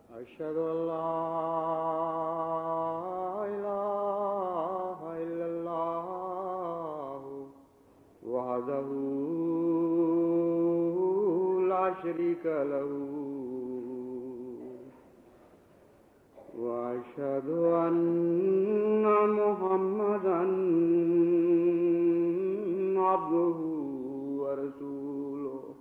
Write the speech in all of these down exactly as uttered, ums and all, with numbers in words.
أشهد أن لا إله إلا الله وحده لا شريك له وأشهد أن محمدا عبده ورسوله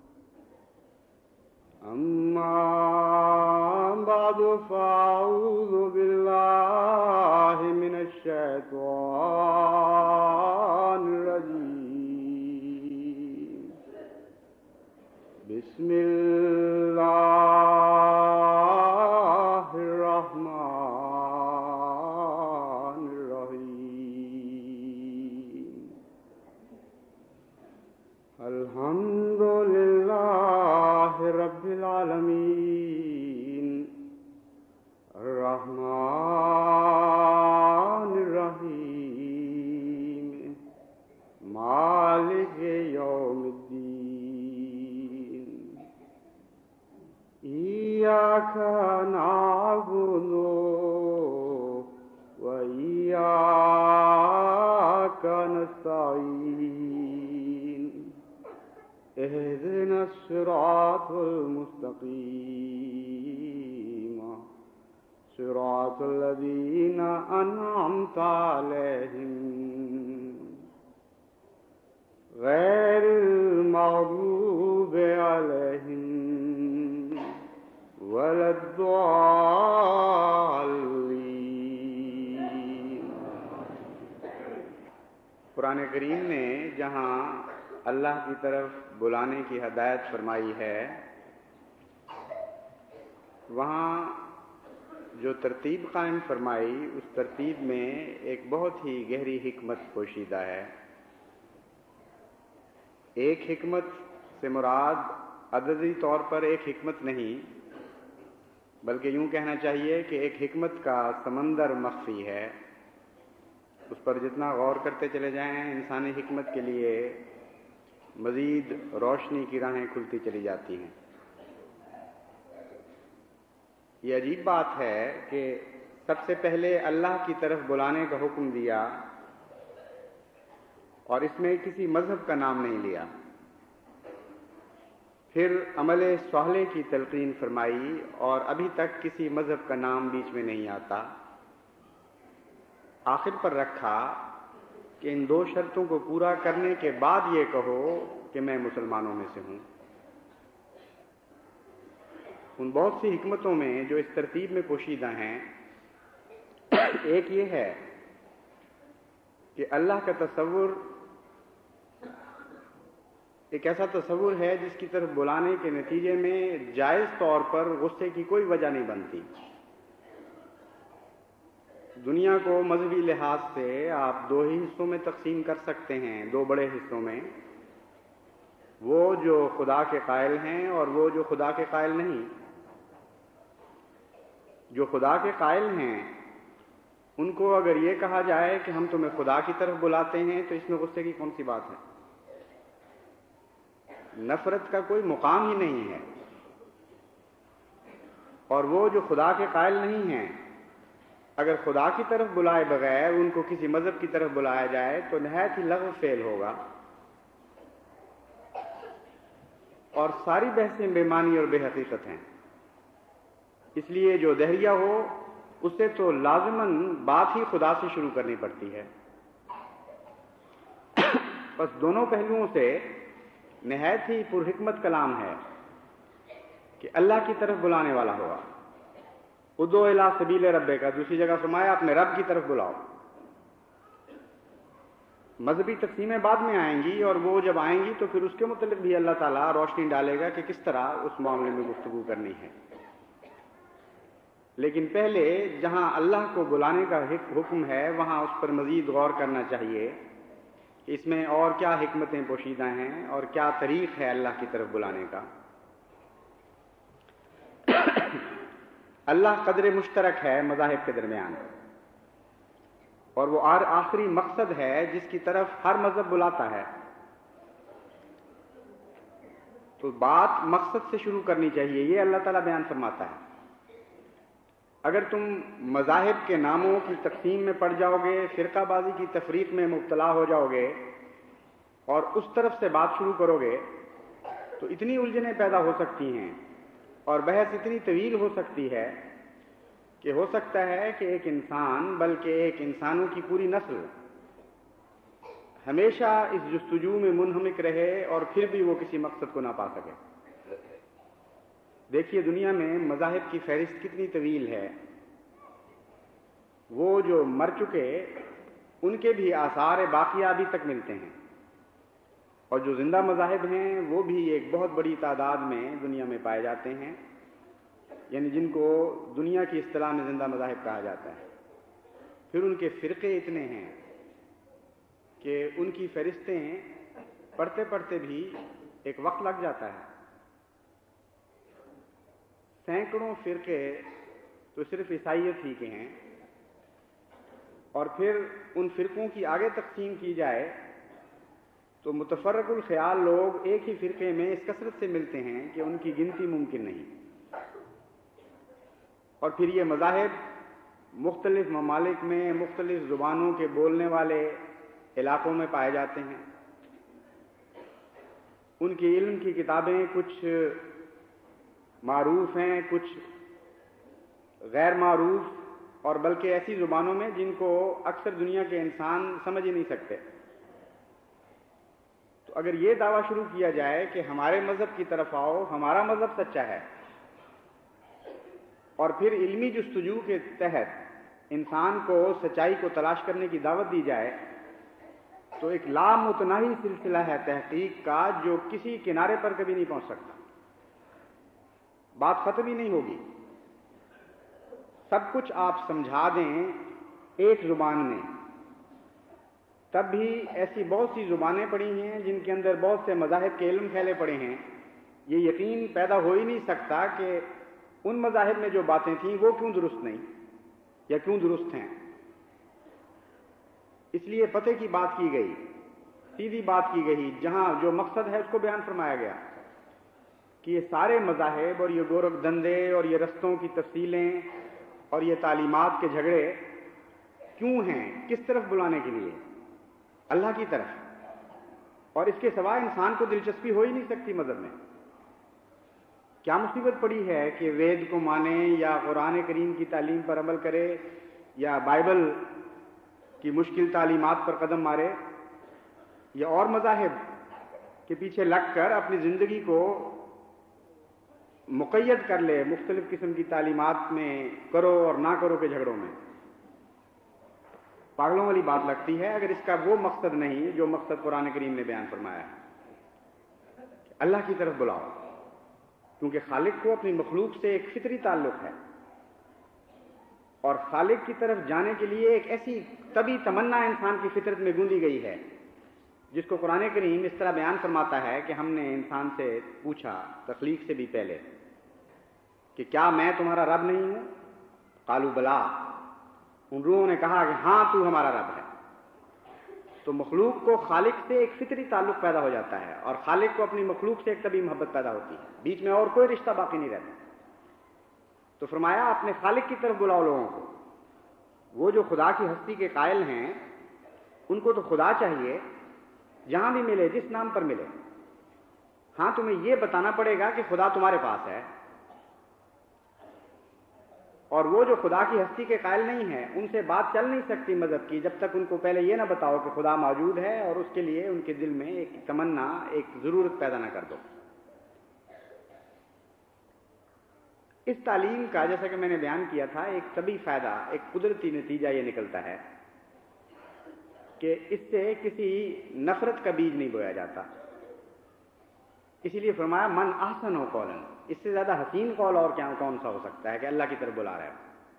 أما بعد فأعوذ بالله من الشيطان الرجيم بسم الله الرحمن الرحيم الحمد لله رب العالمين الرحمن الرحيم مالك يوم الدين إياك نعبد وإياك نستعين اهدنا الصراط المستقيم صراط الذين أنعمت عليهم غير المغضوب عليهم ولا الضالين. قرآن کریم نے جہاں اللہ کی طرف بلانے کی ہدایت فرمائی ہے، وہاں جو ترتیب قائم فرمائی اس ترتیب میں ایک بہت ہی گہری حکمت پوشیدہ ہے. ایک حکمت سے مراد عددی طور پر ایک حکمت نہیں، بلکہ یوں کہنا چاہیے کہ ایک حکمت کا سمندر مخفی ہے. اس پر جتنا غور کرتے چلے جائیں انسانی حکمت کے لیے مزید روشنی کی راہیں کھلتی چلی جاتی ہیں. یہ عجیب بات ہے کہ سب سے پہلے اللہ کی طرف بلانے کا حکم دیا اور اس میں کسی مذہب کا نام نہیں لیا. پھر عمل صالح کی تلقین فرمائی اور ابھی تک کسی مذہب کا نام بیچ میں نہیں آتا. آخر پر رکھا کہ ان دو شرطوں کو پورا کرنے کے بعد یہ کہو کہ میں مسلمانوں میں سے ہوں. ان بہت سی حکمتوں میں جو اس ترتیب میں پوشیدہ ہیں، ایک یہ ہے کہ اللہ کا تصور ایک ایسا تصور ہے جس کی طرف بلانے کے نتیجے میں جائز طور پر غصے کی کوئی وجہ نہیں بنتی. دنیا کو مذہبی لحاظ سے آپ دو ہی حصوں میں تقسیم کر سکتے ہیں، دو بڑے حصوں میں، وہ جو خدا کے قائل ہیں اور وہ جو خدا کے قائل نہیں. جو خدا کے قائل ہیں ان کو اگر یہ کہا جائے کہ ہم تمہیں خدا کی طرف بلاتے ہیں تو اس میں غصے کی کون سی بات ہے؟ نفرت کا کوئی مقام ہی نہیں ہے. اور وہ جو خدا کے قائل نہیں ہیں اگر خدا کی طرف بلائے بغیر ان کو کسی مذہب کی طرف بلایا جائے تو نہایت ہی لغو فعل ہوگا اور ساری بحثیں بے معنی اور بے حقیقت ہیں. اس لیے جو دہریہ ہو اسے تو لازماً بات ہی خدا سے شروع کرنی پڑتی ہے. بس دونوں پہلوؤں سے نہایت ہی پرحکمت کلام ہے کہ اللہ کی طرف بلانے والا ہوا. ادعو الی سبیل ربک کا دوسری جگہ فرمایا اپنے رب کی طرف بلاؤ. مذہبی تقسیمیں بعد میں آئیں گی اور وہ جب آئیں گی تو پھر اس کے متعلق بھی اللہ تعالیٰ روشنی ڈالے گا کہ کس طرح اس معاملے میں گفتگو کرنی ہے. لیکن پہلے جہاں اللہ کو بلانے کا حکم ہے وہاں اس پر مزید غور کرنا چاہیے کہ اس میں اور کیا حکمتیں پوشیدہ ہیں اور کیا طریق ہے اللہ کی طرف بلانے کا. اللہ قدر مشترک ہے مذاہب کے درمیان اور وہ آخری مقصد ہے جس کی طرف ہر مذہب بلاتا ہے. تو بات مقصد سے شروع کرنی چاہیے، یہ اللہ تعالیٰ بیان فرماتا ہے. اگر تم مذاہب کے ناموں کی تقسیم میں پڑ جاؤ گے، فرقہ بازی کی تفریق میں مبتلا ہو جاؤ گے اور اس طرف سے بات شروع کرو گے تو اتنی الجھنیں پیدا ہو سکتی ہیں اور بحث اتنی طویل ہو سکتی ہے کہ ہو سکتا ہے کہ ایک انسان بلکہ ایک انسانوں کی پوری نسل ہمیشہ اس جستجو میں منہمک رہے اور پھر بھی وہ کسی مقصد کو نہ پا سکے۔ دیکھیے دنیا میں مذاہب کی فہرست کتنی طویل ہے۔ وہ جو مر چکے ان کے بھی آثار باقیہ ابھی تک ملتے ہیں، اور جو زندہ مذاہب ہیں وہ بھی ایک بہت بڑی تعداد میں دنیا میں پائے جاتے ہیں، یعنی جن کو دنیا کی اصطلاح میں زندہ مذاہب کہا جاتا ہے۔ پھر ان کے فرقے اتنے ہیں کہ ان کی فہرستیں پڑھتے پڑھتے بھی ایک وقت لگ جاتا ہے۔ سینکڑوں فرقے تو صرف عیسائیت ہی کے ہیں، اور پھر ان فرقوں کی آگے تقسیم کی جائے تو متفرق الخیال لوگ ایک ہی فرقے میں اس کثرت سے ملتے ہیں کہ ان کی گنتی ممکن نہیں۔ اور پھر یہ مذاہب مختلف ممالک میں مختلف زبانوں کے بولنے والے علاقوں میں پائے جاتے ہیں۔ ان کی علم کی کتابیں کچھ معروف ہیں، کچھ غیر معروف، اور بلکہ ایسی زبانوں میں جن کو اکثر دنیا کے انسان سمجھ ہی نہیں سکتے۔ تو اگر یہ دعویٰ شروع کیا جائے کہ ہمارے مذہب کی طرف آؤ، ہمارا مذہب سچا ہے، اور پھر علمی جستجو کے تحت انسان کو سچائی کو تلاش کرنے کی دعوت دی جائے، تو ایک لامتناہی سلسلہ ہے تحقیق کا جو کسی کنارے پر کبھی نہیں پہنچ سکتا۔ بات ختم ہی نہیں ہوگی۔ سب کچھ آپ سمجھا دیں ایک زبان میں، تب بھی ایسی بہت سی زبانیں پڑی ہیں جن کے اندر بہت سے مذاہب کے علم پھیلے پڑے ہیں۔ یہ یقین پیدا ہو ہی نہیں سکتا کہ ان مذاہب میں جو باتیں تھیں وہ کیوں درست نہیں یا کیوں درست ہیں۔ اس لیے پتہ کی بات کی گئی، سیدھی بات کی گئی، جہاں جو مقصد ہے اس کو بیان فرمایا گیا کہ یہ سارے مذاہب اور یہ گورکھ دندے اور یہ رستوں کی تفصیلیں اور یہ تعلیمات کے جھگڑے کیوں ہیں، کس طرف بلانے کے لیے؟ اللہ کی طرف، اور اس کے سوائے انسان کو دلچسپی ہو ہی نہیں سکتی مذہب میں۔ کیا مصیبت پڑی ہے کہ وید کو مانے یا قرآن کریم کی تعلیم پر عمل کرے یا بائبل کی مشکل تعلیمات پر قدم مارے یا اور مذاہب کے پیچھے لگ کر اپنی زندگی کو مقید کر لے مختلف قسم کی تعلیمات میں کرو اور نہ کرو کے جھگڑوں میں؟ پاگلوں والی بات لگتی ہے اگر اس کا وہ مقصد نہیں جو مقصد قرآن کریم نے بیان فرمایا ہے۔ اللہ کی طرف بلاؤ، کیونکہ خالق کو اپنی مخلوق سے ایک فطری تعلق ہے، اور خالق کی طرف جانے کے لیے ایک ایسی طبی تمنا انسان کی فطرت میں گوندی گئی ہے جس کو قرآن کریم اس طرح بیان فرماتا ہے کہ ہم نے انسان سے پوچھا تخلیق سے بھی پہلے کہ کیا میں تمہارا رب نہیں ہوں؟ قالوا بلا، ان روحوں نے کہا کہ ہاں تو ہمارا رب ہے۔ تو مخلوق کو خالق سے ایک فطری تعلق پیدا ہو جاتا ہے، اور خالق کو اپنی مخلوق سے ایک طبی محبت پیدا ہوتی ہے، بیچ میں اور کوئی رشتہ باقی نہیں رہتا۔ تو فرمایا اپنے خالق کی طرف بلاؤ لوگوں کو۔ وہ جو خدا کی ہستی کے قائل ہیں ان کو تو خدا چاہیے جہاں بھی ملے، جس نام پر ملے۔ ہاں تمہیں یہ بتانا پڑے گا کہ خدا تمہارے پاس ہے، اور وہ جو خدا کی ہستی کے قائل نہیں ہیں ان سے بات چل نہیں سکتی مذہب کی جب تک ان کو پہلے یہ نہ بتاؤ کہ خدا موجود ہے، اور اس کے لیے ان کے دل میں ایک تمنا، ایک ضرورت پیدا نہ کر دو۔ اس تعلیم کا جیسا کہ میں نے بیان کیا تھا ایک طبی فائدہ، ایک قدرتی نتیجہ یہ نکلتا ہے کہ اس سے کسی نفرت کا بیج نہیں بویا جاتا۔ اسی لیے فرمایا من احسن و قولاً، اس سے زیادہ حسین قول اور کیا کون سا ہو سکتا ہے کہ اللہ کی طرف بلا رہا ہے۔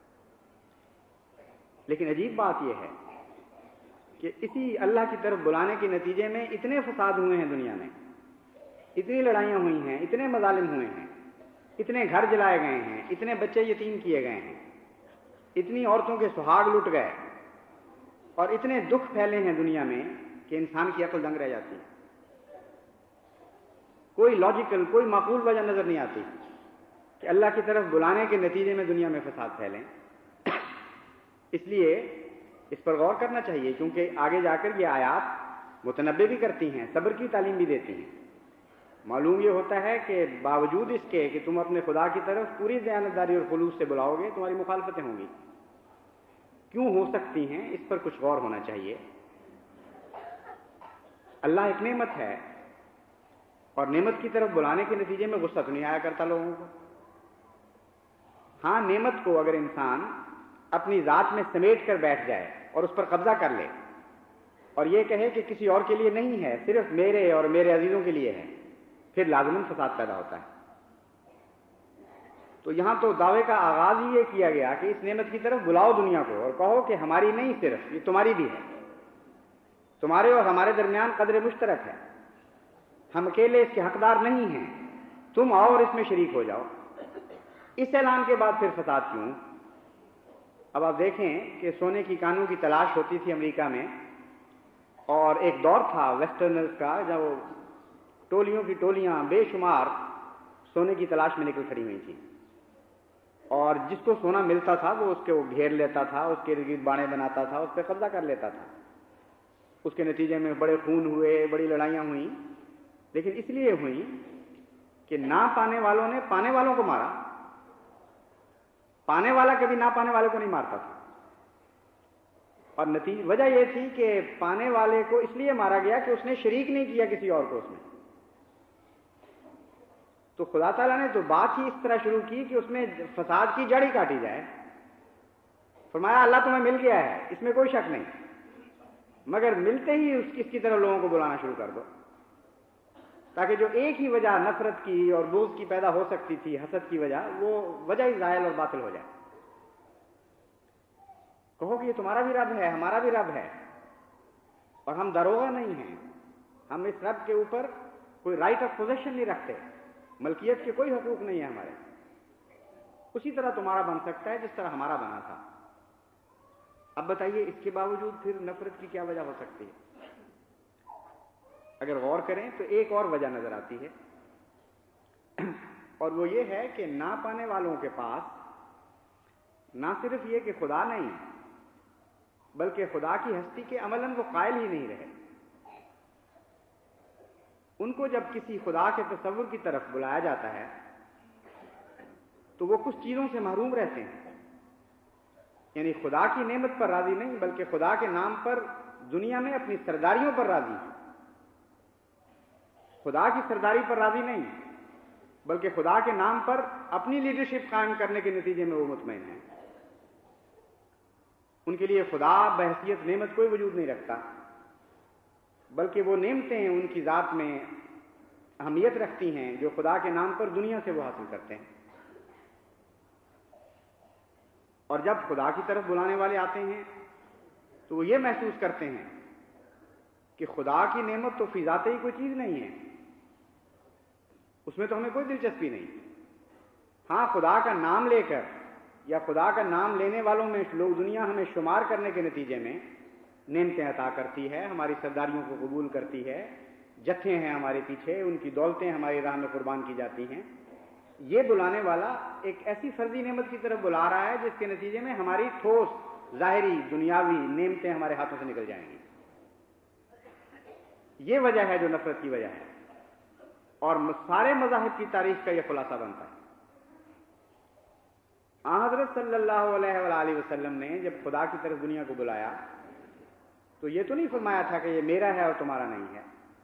لیکن عجیب بات یہ ہے کہ اسی اللہ کی طرف بلانے کے نتیجے میں اتنے فساد ہوئے ہیں دنیا میں، اتنی لڑائیاں ہوئی ہیں، اتنے مظالم ہوئے ہیں، اتنے گھر جلائے گئے ہیں، اتنے بچے یتیم کیے گئے ہیں، اتنی عورتوں کے سہاگ لٹ گئے، اور اتنے دکھ پھیلے ہیں دنیا میں کہ انسان کی عقل دنگ رہ جاتی ہے۔ کوئی لاجیکل، کوئی معقول وجہ نظر نہیں آتی۔ کہ اللہ کی طرف بلانے کے نتیجے میں دنیا میں فساد پھیلیں. اس لیے اس پر غور کرنا چاہیے، کیونکہ آگے جا کر یہ آیات متنبع بھی کرتی ہیں، صبر کی تعلیم بھی دیتی ہیں. معلوم یہ ہوتا ہے کہ باوجود اس کے کہ تم اپنے خدا کی طرف پوری دیانتداری اور خلوص سے بلاؤ گے، تمہاری مخالفتیں ہوں گی. کیوں ہو سکتی ہیں، اس پر کچھ غور ہونا چاہیے. اللہ ایک نعمت ہے، اور نعمت کی طرف بلانے کے نتیجے میں غصہ تو نہیں آیا کرتا لوگوں کو. ہاں، نعمت کو اگر انسان اپنی ذات میں سمیٹ کر بیٹھ جائے اور اس پر قبضہ کر لے اور یہ کہے کہ کسی اور کے لیے نہیں ہے، صرف میرے اور میرے عزیزوں کے لیے ہے، پھر لازماً فساد پیدا ہوتا ہے. تو یہاں تو دعوے کا آغاز ہی یہ کیا گیا کہ اس نعمت کی طرف بلاؤ دنیا کو اور کہو کہ ہماری نہیں، صرف یہ تمہاری بھی ہے، تمہارے اور ہمارے درمیان قدر مشترک ہے، ہم اکیلے اس کے حقدار نہیں ہیں، تم آؤ اور اس میں شریک ہو جاؤ. اس اعلان کے بعد پھر فساد کیوں؟ اب آپ دیکھیں کہ سونے کی کانوں کی تلاش ہوتی تھی امریکہ میں، اور ایک دور تھا ویسٹرنرز کا جب وہ ٹولیوں کی ٹولیاں بے شمار سونے کی تلاش میں نکل کھڑی ہوئی تھیں، اور جس کو سونا ملتا تھا وہ اس کے وہ گھیر لیتا تھا، اس کے ارد گرد باڑے بناتا تھا، اس پہ قبضہ کر لیتا تھا. اس کے نتیجے میں بڑے خون ہوئے، بڑی لڑائیاں ہوئیں، لیکن اس لیے ہوئیں کہ نہ پانے والوں نے پانے والوں کو مارا. پانے والا کبھی نہ پانے والے کو نہیں مارتا تھا، اور نتیجہ وجہ یہ تھی کہ پانے والے کو اس لیے مارا گیا کہ اس نے شریک نہیں کیا کسی اور کو اس میں. تو خدا تعالیٰ نے تو بات ہی اس طرح شروع کی کہ اس میں فساد کی جڑ ہی کاٹی جائے. فرمایا اللہ تمہیں مل گیا ہے، اس میں کوئی شک نہیں، مگر ملتے ہی اس کی, اس کی طرف لوگوں کو بلانا شروع کر دو، تاکہ جو ایک ہی وجہ نفرت کی اور بغض کی پیدا ہو سکتی تھی، حسد کی وجہ، وہ وجہ ہی زائل اور باطل ہو جائے. کہو کہ یہ تمہارا بھی رب ہے، ہمارا بھی رب ہے، اور ہم داروغہ نہیں ہیں، ہم اس رب کے اوپر کوئی رائٹ آف پوزیشن نہیں رکھتے، ملکیت کے کوئی حقوق نہیں ہے ہمارے. اسی طرح تمہارا بن سکتا ہے جس طرح ہمارا بنا تھا. اب بتائیے اس کے باوجود پھر نفرت کی کیا وجہ ہو سکتی ہے؟ اگر غور کریں تو ایک اور وجہ نظر آتی ہے، اور وہ یہ ہے کہ نہ پانے والوں کے پاس نہ صرف یہ کہ خدا نہیں، بلکہ خدا کی ہستی کے عملاً وہ قائل ہی نہیں رہے. ان کو جب کسی خدا کے تصور کی طرف بلایا جاتا ہے تو وہ کچھ چیزوں سے محروم رہتے ہیں. یعنی خدا کی نعمت پر راضی نہیں، بلکہ خدا کے نام پر دنیا میں اپنی سرداریوں پر راضی ہیں. خدا کی سرداری پر راضی نہیں، بلکہ خدا کے نام پر اپنی لیڈرشپ قائم کرنے کے نتیجے میں وہ مطمئن ہیں. ان کے لیے خدا بحیثیت نعمت کوئی وجود نہیں رکھتا، بلکہ وہ نعمتیں ان کی ذات میں اہمیت رکھتی ہیں جو خدا کے نام پر دنیا سے وہ حاصل کرتے ہیں. اور جب خدا کی طرف بلانے والے آتے ہیں تو وہ یہ محسوس کرتے ہیں کہ خدا کی نعمت تو فی ذاتہ ہی کوئی چیز نہیں ہے، اس میں تو ہمیں کوئی دلچسپی نہیں. ہاں، خدا کا نام لے کر یا خدا کا نام لینے والوں میں لوگ دنیا ہمیں شمار کرنے کے نتیجے میں نعمتیں عطا کرتی ہے، ہماری سرداریوں کو قبول کرتی ہے، جتھے ہیں ہمارے پیچھے، ان کی دولتیں ہماری راہ میں قربان کی جاتی ہیں. یہ بلانے والا ایک ایسی فرضی نعمت کی طرف بلا رہا ہے جس کے نتیجے میں ہماری ٹھوس ظاہری دنیاوی نعمتیں ہمارے ہاتھوں سے نکل جائیں گی. یہ وجہ ہے جو نفرت کی وجہ ہے، اور سارے مذاہب کی تاریخ کا یہ خلاصہ بنتا ہے. آن حضرت صلی اللہ علیہ وآلہ وسلم نے جب خدا کی طرف دنیا کو بلایا تو یہ تو نہیں فرمایا تھا کہ یہ میرا ہے اور تمہارا نہیں ہے،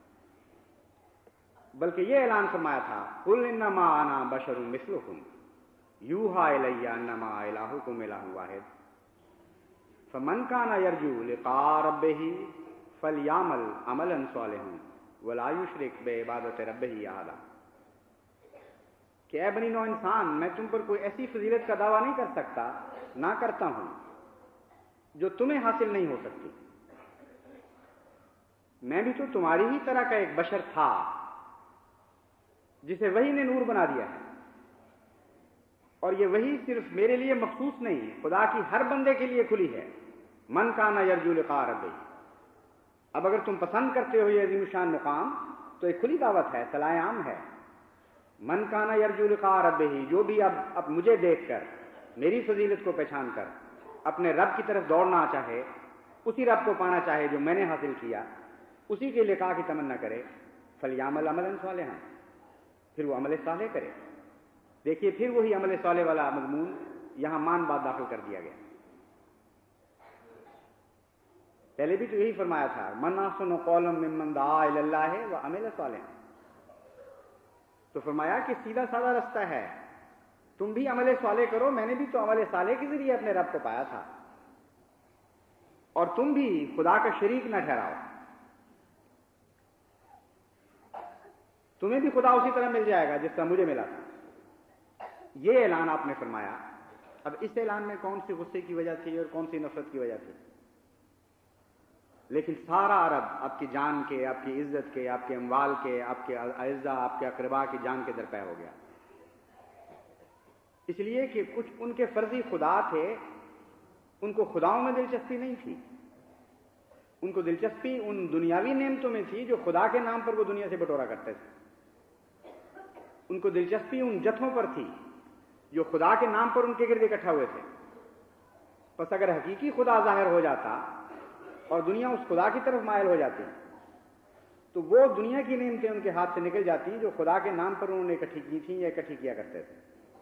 بلکہ یہ اعلان فرمایا تھا قل انما انا بشر مثلکم یوحی الی انما الہکم الہ واحد فمن کان یرجو لقاء ربہ فلیعمل عملا صالحا ولا یشرک بعبادۃ ربہ احدا. کہ اے بنی نوع انسان، میں تم پر کوئی ایسی فضیلت کا دعویٰ نہیں کر سکتا، نہ کرتا ہوں، جو تمہیں حاصل نہیں ہو سکتی. میں بھی تو تمہاری ہی طرح کا ایک بشر تھا جسے وحی نے نور بنا دیا ہے، اور یہ وحی صرف میرے لیے مخصوص نہیں، خدا کی ہر بندے کے لیے کھلی ہے. من کان یرجو لقاء ربہ. اب اگر تم پسند کرتے ہو یہ عظیم شان مقام تو ایک کھلی دعوت ہے، صلاح عام ہے. من کانا یرجو لقاء ربہ، جو بھی اب اب مجھے دیکھ کر، میری فضیلت کو پہچان کر اپنے رب کی طرف دوڑنا چاہے، اسی رب کو پانا چاہے جو میں نے حاصل کیا، اسی کے لقاء کی تمنا کرے، فلیعمل عملا صالحا، پھر وہ عمل صالح کرے۔ دیکھیے پھر وہی عمل صالح والا مضمون یہاں مان بعد داخل کر دیا گیا۔ پہلے بھی تو یہی فرمایا تھا، من احسن قولا ممن دعا الی اللہ وعمل صالحا، تو فرمایا کہ سیدھا سادہ رستہ ہے، تم بھی عمل صالح کرو، میں نے بھی تو عمل صالح کے ذریعے اپنے رب کو پایا تھا، اور تم بھی خدا کا شریک نہ ٹھہراؤ، تمہیں بھی خدا اسی طرح مل جائے گا جس طرح مجھے ملا تھا۔ یہ اعلان آپ نے فرمایا۔ اب اس اعلان میں کون سی غصے کی وجہ تھی اور کون سی نفرت کی وجہ تھی؟ لیکن سارا عرب آپ کی جان کے، آپ کی عزت کے، آپ کے اموال کے، آپ کے اعزا، آپ کے اقربا کی جان کے درپے ہو گیا، اس لیے کہ کچھ ان کے فرضی خدا تھے، ان کو خداؤں میں دلچسپی نہیں تھی، ان کو دلچسپی ان دنیاوی نعمتوں میں تھی جو خدا کے نام پر وہ دنیا سے بٹورا کرتے تھے، ان کو دلچسپی ان جتھوں پر تھی جو خدا کے نام پر ان کے گرد اکٹھا ہوئے تھے۔ بس اگر حقیقی خدا ظاہر ہو جاتا اور دنیا اس خدا کی طرف مائل ہو جاتی تو وہ دنیا کی نعمتیں ان کے ہاتھ سے نکل جاتی جو خدا کے نام پر انہوں نے اکٹھی کی تھیں یا اکٹھی کیا کرتے تھے۔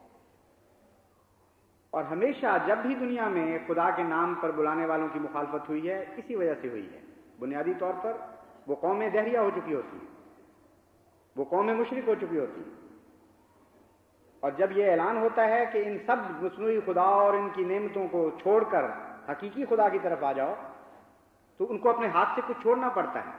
اور ہمیشہ جب بھی دنیا میں خدا کے نام پر بلانے والوں کی مخالفت ہوئی ہے، اسی وجہ سے ہوئی ہے۔ بنیادی طور پر وہ قومیں دہریہ ہو چکی ہوتی ہیں، وہ قومیں مشرک ہو چکی ہوتی ہیں، اور جب یہ اعلان ہوتا ہے کہ ان سب مصنوعی خدا اور ان کی نعمتوں کو چھوڑ کر حقیقی خدا کی طرف آ جاؤ، تو ان کو اپنے ہاتھ سے کچھ چھوڑنا پڑتا ہے۔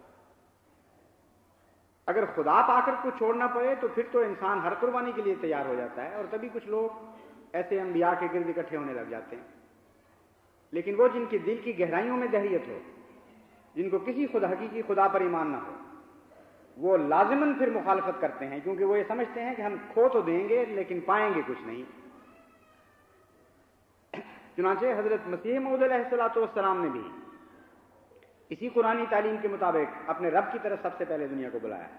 اگر خدا پا کر کچھ چھوڑنا پڑے تو پھر تو انسان ہر قربانی کے لیے تیار ہو جاتا ہے، اور تبھی کچھ لوگ ایسے انبیاء کے گرد اکٹھے ہونے لگ جاتے ہیں۔ لیکن وہ جن کی دل کی گہرائیوں میں دہریت ہو، جن کو کسی خدا حقیقی خدا پر ایمان نہ ہو، وہ لازماً پھر مخالفت کرتے ہیں، کیونکہ وہ یہ سمجھتے ہیں کہ ہم کھو تو دیں گے لیکن پائیں گے کچھ نہیں۔ چنانچہ حضرت مسیح موعود علیہ الصلوۃ والسلام نے بھی اسی قرآنی تعلیم کے مطابق اپنے رب کی طرف سب سے پہلے دنیا کو بلایا۔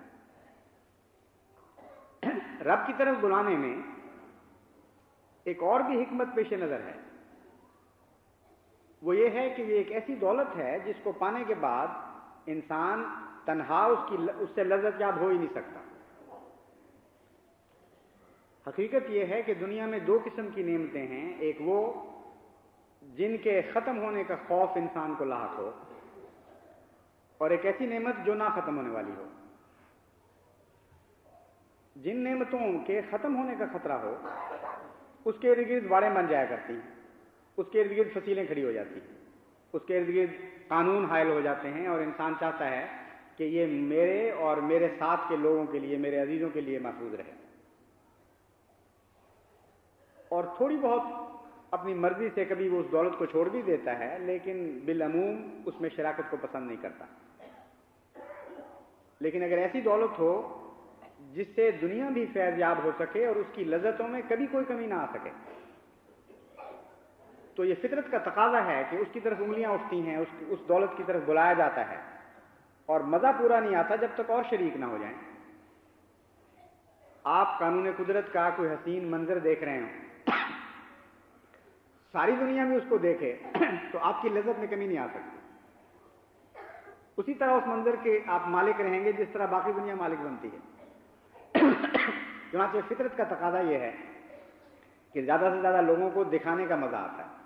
رب کی طرف بلانے میں ایک اور بھی حکمت پیش نظر ہے، وہ یہ ہے کہ یہ ایک ایسی دولت ہے جس کو پانے کے بعد انسان تنہا اس کی اس سے لذت یاب ہو ہی نہیں سکتا۔ حقیقت یہ ہے کہ دنیا میں دو قسم کی نعمتیں ہیں، ایک وہ جن کے ختم ہونے کا خوف انسان کو لاحق ہو، اور ایک ایسی نعمت جو نہ ختم ہونے والی ہو۔ جن نعمتوں کے ختم ہونے کا خطرہ ہو اس کے ارد گرد واڑیں بن جایا کرتی ہیں، اس کے ارد گرد فصیلیں کھڑی ہو جاتی ہیں، اس کے ارد گرد قانون حائل ہو جاتے ہیں، اور انسان چاہتا ہے کہ یہ میرے اور میرے ساتھ کے لوگوں کے لیے، میرے عزیزوں کے لیے محفوظ رہے، اور تھوڑی بہت اپنی مرضی سے کبھی وہ اس دولت کو چھوڑ بھی دیتا ہے، لیکن بالعموم اس میں شراکت کو پسند نہیں کرتا۔ لیکن اگر ایسی دولت ہو جس سے دنیا بھی فیض یاب ہو سکے اور اس کی لذتوں میں کبھی کوئی کمی نہ آ سکے، تو یہ فطرت کا تقاضا ہے کہ اس کی طرف انگلیاں اٹھتی ہیں، اس اس دولت کی طرف بلایا جاتا ہے، اور مزہ پورا نہیں آتا جب تک اور شریک نہ ہو جائیں۔ آپ قانون قدرت کا کوئی حسین منظر دیکھ رہے ہوں، ساری دنیا میں اس کو دیکھے تو آپ کی لذت میں کمی نہیں آ سکتی۔ اسی طرح اس منظر کے آپ مالک رہیں گے جس طرح باقی دنیا مالک بنتی ہے۔ چنانچہ فطرت کا تقاضا یہ ہے کہ زیادہ سے زیادہ لوگوں کو دکھانے کا مزہ آتا ہے۔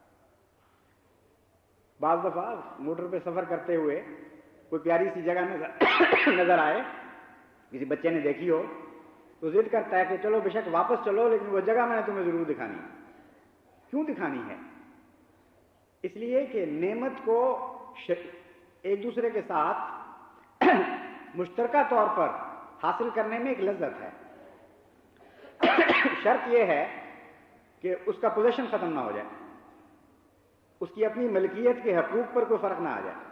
بعض دفعہ موٹر پہ سفر کرتے ہوئے کوئی پیاری سی جگہ نظر نظر آئے، کسی بچے نے دیکھی ہو، تو ضد کرتا ہے کہ چلو بے شک واپس چلو، لیکن وہ جگہ میں نے تمہیں ضرور دکھانی ہے۔ کیوں دکھانی ہے؟ اس لیے کہ نعمت کو ایک دوسرے کے ساتھ مشترکہ طور پر حاصل کرنے میں ایک لذت ہے۔ شرط یہ ہے کہ اس کا پوزیشن ختم نہ ہو جائے، اس کی اپنی ملکیت کے حقوق پر کوئی فرق نہ آ جائے۔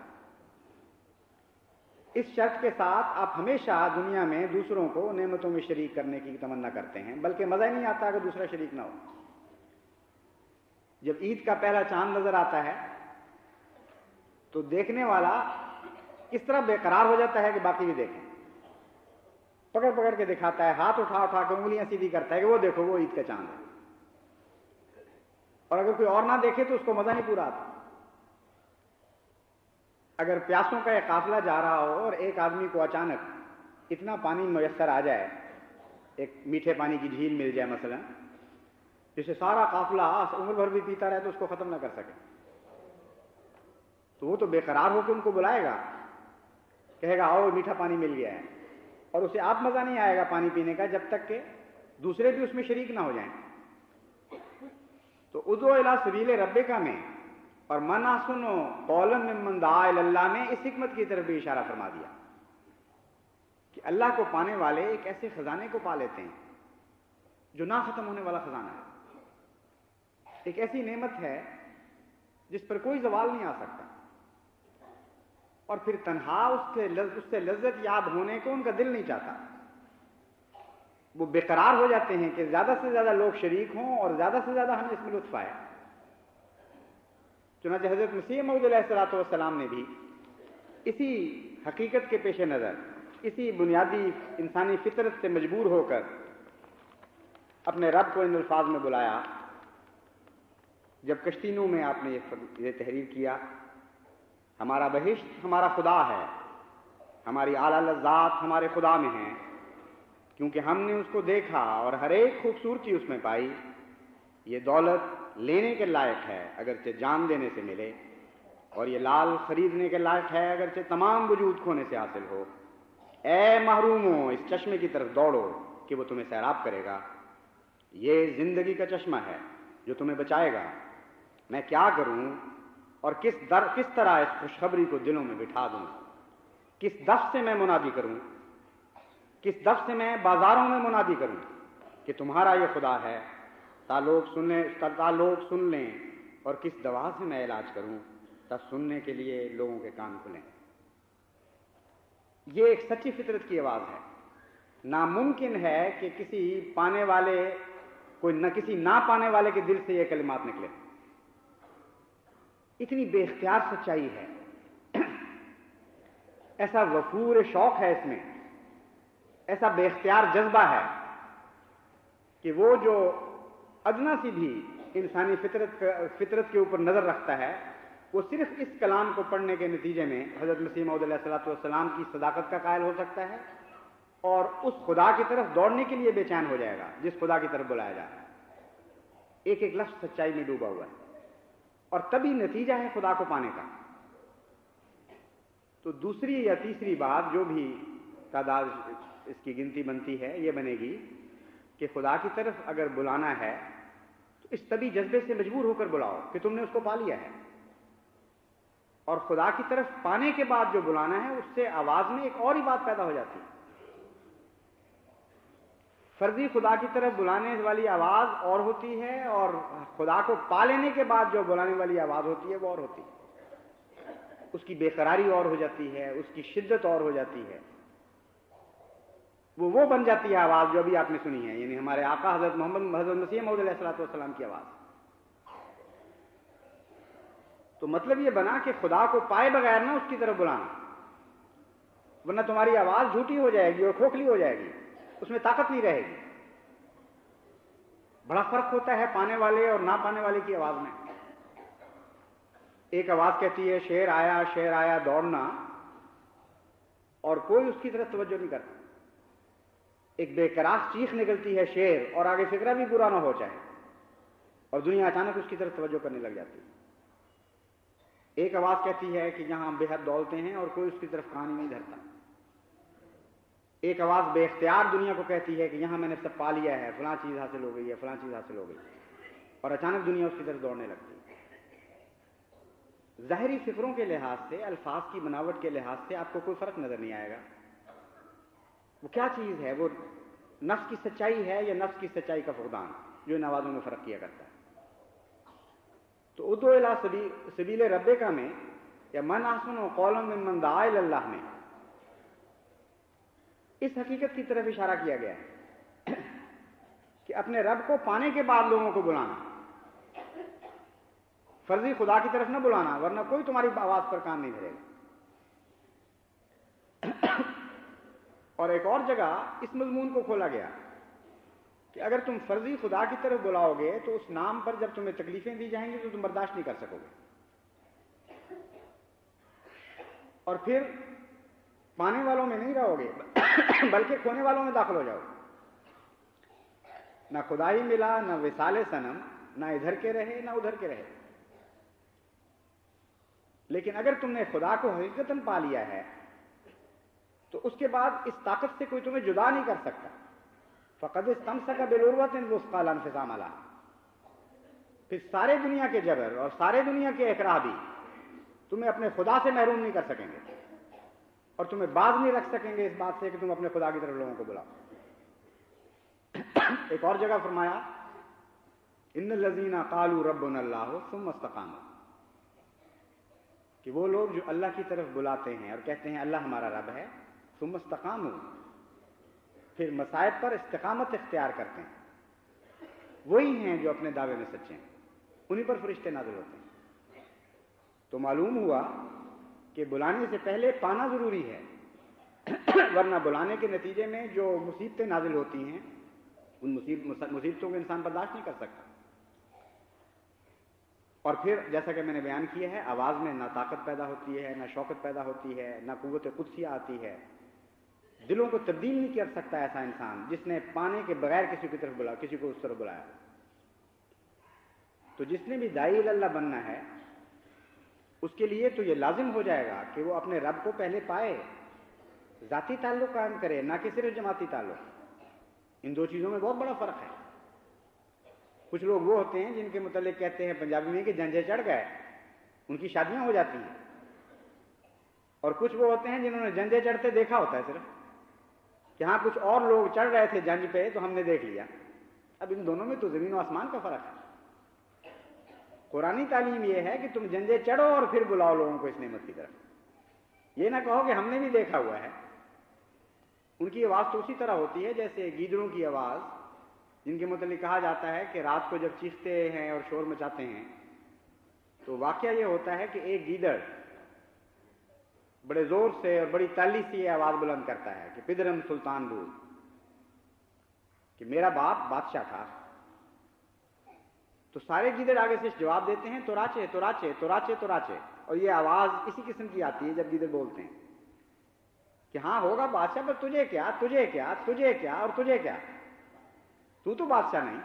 اس شرط کے ساتھ آپ ہمیشہ دنیا میں دوسروں کو نعمتوں میں شریک کرنے کی تمنا کرتے ہیں، بلکہ مزہ نہیں آتا اگر دوسرا شریک نہ ہو۔ جب عید کا پہلا چاند نظر آتا ہے تو دیکھنے والا اس طرح بے قرار ہو جاتا ہے کہ باقی بھی دیکھیں۔ پکڑ پکڑ کے دکھاتا ہے، ہاتھ اٹھا اٹھا کے انگلیاں سیدھی کرتا ہے کہ وہ دیکھو وہ عید کا چاند ہے، اور اگر کوئی اور نہ دیکھے تو اس کو مزہ نہیں پورا آتا۔ اگر پیاسوں کا ایک قافلہ جا رہا ہو اور ایک آدمی کو اچانک اتنا پانی میسر آ جائے، ایک میٹھے پانی کی جھیل مل جائے مثلا، جسے سارا قافلہ عمر بھر بھی پیتا رہے تو اس کو ختم نہ کر سکے، تو وہ تو بے قرار ہو کے ان کو بلائے گا، کہے گا آؤ میٹھا پانی مل گیا ہے، اور اسے آپ مزہ نہیں آئے گا پانی پینے کا جب تک کہ دوسرے بھی اس میں شریک نہ ہو جائیں۔ تو ادعو الی سبیل ربک میں اور من احسن قولا ممن دعا الی اللہ میں اس حکمت کی طرف بھی اشارہ فرما دیا کہ اللہ کو پانے والے ایک ایسے خزانے کو پا لیتے ہیں جو نہ ختم ہونے والا خزانہ ہے، ایک ایسی نعمت ہے جس پر کوئی زوال نہیں آ سکتا، اور پھر تنہا اس سے اس سے لذت یاب ہونے کو ان کا دل نہیں چاہتا، وہ بے قرار ہو جاتے ہیں کہ زیادہ سے زیادہ لوگ شریک ہوں اور زیادہ سے زیادہ ہمیں اس میں لطف آئے۔ چنانچہ حضرت مسیح موعود علیہ الصلوۃ والسلام نے بھی اسی حقیقت کے پیش نظر، اسی بنیادی انسانی فطرت سے مجبور ہو کر اپنے رب کو ان الفاظ میں بلایا جب کشتی نو میں آپ نے یہ تحریر کیا، ہمارا بہشت ہمارا خدا ہے، ہماری اعلیٰ لذات ہمارے خدا میں ہیں، کیونکہ ہم نے اس کو دیکھا اور ہر ایک خوبصورتی اس میں پائی، یہ دولت لینے کے لائق ہے اگرچہ جان دینے سے ملے، اور یہ لال خریدنے کے لائق ہے اگرچہ تمام وجود کھونے سے حاصل ہو۔ اے محروموں، اس چشمے کی طرف دوڑو کہ وہ تمہیں سیراب کرے گا، یہ زندگی کا چشمہ ہے جو تمہیں بچائے گا۔ میں کیا کروں اور کس در کس طرح اس خوشخبری کو دلوں میں بٹھا دوں، کس دف سے میں منادی کروں، کس دف سے میں بازاروں میں منادی کروں کہ تمہارا یہ خدا ہے، تا لوگ سن لیں تا لوگ سن لیں، اور کس دوا سے میں علاج کروں تب سننے کے لیے لوگوں کے کان کھلیں۔ یہ ایک سچی فطرت کی آواز ہے۔ ناممکن ہے کہ کسی پانے والے کوئی نہ کسی نہ پانے والے کے دل سے یہ کلمات نکلے، اتنی بے اختیار سچائی ہے، ایسا وفور شوق ہے اس میں، ایسا بے اختیار جذبہ ہے کہ وہ جو ادنا سی بھی انسانی فطرت فطرت کے اوپر نظر رکھتا ہے، وہ صرف اس کلام کو پڑھنے کے نتیجے میں حضرت مسیح موعود علیہ الصلوۃ والسلام کی صداقت کا قائل ہو سکتا ہے، اور اس خدا کی طرف دوڑنے کے لیے بے چین ہو جائے گا جس خدا کی طرف بلایا جا رہا ہے۔ ایک ایک لفظ سچائی میں ڈوبا ہوا ہے، اور تبھی نتیجہ ہے خدا کو پانے کا۔ تو دوسری یا تیسری بات جو بھی تعداد اس کی گنتی بنتی ہے یہ بنے گی کہ خدا کی طرف اگر بلانا ہے تو اس طبی جذبے سے مجبور ہو کر بلاؤ کہ تم نے اس کو پا لیا ہے، اور خدا کی طرف پانے کے بعد جو بلانا ہے اس سے آواز میں ایک اور ہی بات پیدا ہو جاتی ہے۔ فرضی خدا کی طرف بلانے والی آواز اور ہوتی ہے، اور خدا کو پا لینے کے بعد جو بلانے والی آواز ہوتی ہے وہ اور ہوتی ہے، اس کی بے قراری اور ہو جاتی ہے، اس کی شدت اور ہو جاتی ہے، وہ وہ بن جاتی ہے آواز جو ابھی آپ نے سنی ہے، یعنی ہمارے آقا حضرت محمد حضرت مسیح موعود علیہ الصلوۃ والسلام کی آواز۔ تو مطلب یہ بنا کہ خدا کو پائے بغیر نہ اس کی طرف بلانا، ورنہ تمہاری آواز جھوٹی ہو جائے گی اور کھوکھلی ہو جائے گی، اس میں طاقت نہیں رہے گی۔ بڑا فرق ہوتا ہے پانے والے اور نہ پانے والے کی آواز میں۔ ایک آواز کہتی ہے شیر آیا شیر آیا دوڑنا، اور کوئی اس کی طرف توجہ نہیں کرتا۔ ایک بے قرار چیخ نکلتی ہے شیر، اور آگے فکرہ بھی برا نہ ہو چاہے، اور دنیا اچانک اس کی طرف توجہ کرنے لگ جاتی ہے۔ ایک آواز کہتی ہے کہ یہاں بے حد دولتیں ہیں، اور کوئی اس کی طرف کان ہی نہیں دھرتا۔ ایک آواز بے اختیار دنیا کو کہتی ہے کہ یہاں میں نے سب پا لیا ہے، فلاں چیز حاصل ہو گئی ہے، فلاں چیز حاصل ہو گئی، اور اچانک دنیا اس کی طرف دوڑنے لگتی ہے۔ ظاہری فکروں کے لحاظ سے، الفاظ کی بناوٹ کے لحاظ سے آپ کو کوئی فرق نظر نہیں آئے گا، وہ کیا چیز ہے، وہ نفس کی سچائی ہے یا نفس کی سچائی کا فقدان جو ان آوازوں میں فرق کیا کرتا ہے۔ تو ادعو الی سبیل ربک میں یا من احسن قولا ممن دعا الی اللہ میں اس حقیقت کی طرف اشارہ کیا گیا ہے کہ اپنے رب کو پانے کے بعد لوگوں کو بلانا، فرضی خدا کی طرف نہ بلانا، ورنہ کوئی تمہاری آواز پر کان نہیں دھرے گا۔ اور ایک اور جگہ اس مضمون کو کھولا گیا کہ اگر تم فرضی خدا کی طرف بلاؤ گے تو اس نام پر جب تمہیں تکلیفیں دی جائیں گی تو تم برداشت نہیں کر سکو گے، اور پھر پانے والوں میں نہیں رہو گے بلکہ کھونے والوں میں داخل ہو جاؤ گے۔ نہ خدا ہی ملا، نہ وصال صنم، نہ ادھر کے رہے نہ ادھر کے رہے۔ لیکن اگر تم نے خدا کو حقیقتاً پا لیا ہے تو اس کے بعد اس طاقت سے کوئی تمہیں جدا نہیں کر سکتا۔ فقد استمسک بالعروۃ الوثقی لا انفصام لها، پھر سارے دنیا کے جبر اور سارے دنیا کے اکراہ بھی تمہیں اپنے خدا سے محروم نہیں کر سکیں گے، اور تمہیں باز نہیں رکھ سکیں گے اس بات سے کہ تم اپنے خدا کی طرف لوگوں کو بلاؤ۔ ایک اور جگہ فرمایا ان الذین قالوا ربنا اللہ ثم استقاموا، کہ وہ لوگ جو اللہ کی طرف بلاتے ہیں اور کہتے ہیں اللہ ہمارا رب ہے، ثم استقاموا، پھر مصائب پر استقامت اختیار کرتے ہیں، وہی ہیں جو اپنے دعوے میں سچے ہیں، انہی پر فرشتے نازل ہوتے ہیں۔ تو معلوم ہوا کہ بلانے سے پہلے پانا ضروری ہے، ورنہ بلانے کے نتیجے میں جو مصیبتیں نازل ہوتی ہیں ان مصیبتوں کو انسان برداشت نہیں کر سکتا۔ اور پھر جیسا کہ میں نے بیان کیا ہے، آواز میں نہ طاقت پیدا ہوتی ہے، نہ شوقت پیدا ہوتی ہے، نہ قوت قدسیہ آتی ہے، دلوں کو تبدیل نہیں کر سکتا ایسا انسان جس نے پانے کے بغیر کسی کی طرف بلا کسی کو اس طرف بلایا۔ تو جس نے بھی داعی اللہ بننا ہے اس کے لیے تو یہ لازم ہو جائے گا کہ وہ اپنے رب کو پہلے پائے، ذاتی تعلق قائم کرے، نہ کہ صرف جماعتی تعلق۔ ان دو چیزوں میں بہت بڑا فرق ہے۔ کچھ لوگ وہ ہوتے ہیں جن کے متعلق کہتے ہیں پنجابی میں کہ جنجے چڑھ گئے، ان کی شادیاں ہو جاتی ہیں، اور کچھ وہ ہوتے ہیں جنہوں نے جنجے چڑھتے دیکھا ہوتا ہے صرف کہ ہاں کچھ اور لوگ چڑھ رہے تھے جنج پہ تو ہم نے دیکھ لیا۔ اب ان دونوں میں تو زمین و آسمان کا فرق ہے۔ قرآنی تعلیم یہ ہے کہ تم جنجے چڑھو اور پھر بلاؤ لوگوں کو اس نعمت کی طرف، یہ نہ کہو کہ ہم نے بھی دیکھا ہوا ہے۔ ان کی آواز تو اسی طرح ہوتی ہے جیسے گیدڑوں کی آواز، جن کے متعلق کہا جاتا ہے کہ رات کو جب چیختے ہیں اور شور مچاتے ہیں تو واقعہ یہ ہوتا ہے کہ ایک گیدڑ بڑے زور سے اور بڑی تالی سے یہ آواز بلند کرتا ہے کہ پدرم سلطان بود، کہ میرا باپ بادشاہ تھا۔ تو سارے گیدڑ آگے سے جواب دیتے ہیں توراچے توراچے توراچے توراچے، اور یہ آواز اسی قسم کی آتی ہے جب گیدڑ بولتے ہیں کہ ہاں ہوگا بادشاہ، پر تجھے کیا تجھے کیا تجھے کیا اور تجھے کیا، تو تو بادشاہ نہیں۔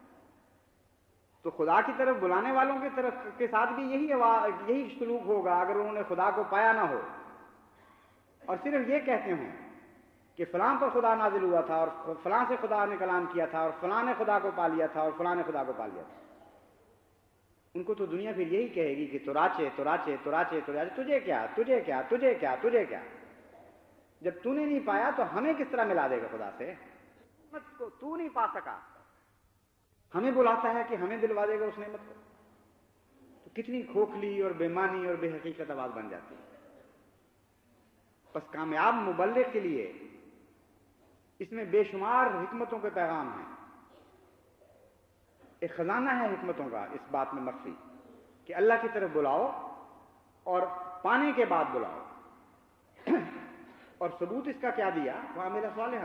تو خدا کی طرف بلانے والوں کی طرف کے ساتھ بھی یہی یہی سلوک ہوگا اگر انہوں نے خدا کو پایا نہ ہو اور صرف یہ کہتے ہوں کہ فلاں پر خدا نازل ہوا تھا اور فلاں سے خدا نے کلام کیا تھا اور فلاں نے خدا کو پا لیا تھا اور فلاں نے خدا کو پا لیا تھا۔ ان کو تو دنیا پھر یہی کہے گی کہ توراچے توراچے توراچے توراچے، تجھے کیا تجھے کیا تجھے کیا تجھے کیا، جب تو نے نہیں پایا تو ہمیں کس طرح ملا دے گا خدا سے؟ نعمت کو تو نہیں پا سکا، ہمیں بلاتا ہے کہ ہمیں دلوا دے گا اس نعمت کو، تو کتنی کھوکھلی اور بےمانی اور بے حقیقت آواز بن جاتی ہے۔ بس کامیاب مبلغ کے لیے اس میں بے شمار حکمتوں کے پیغام ہیں، ایک خزانہ ہے حکمتوں کا اس بات میں مخفی کہ اللہ کی طرف بلاؤ اور پانے کے بعد بلاؤ۔ اور ثبوت اس کا کیا دیا؟ وَعَمِلَ صَالِحًا،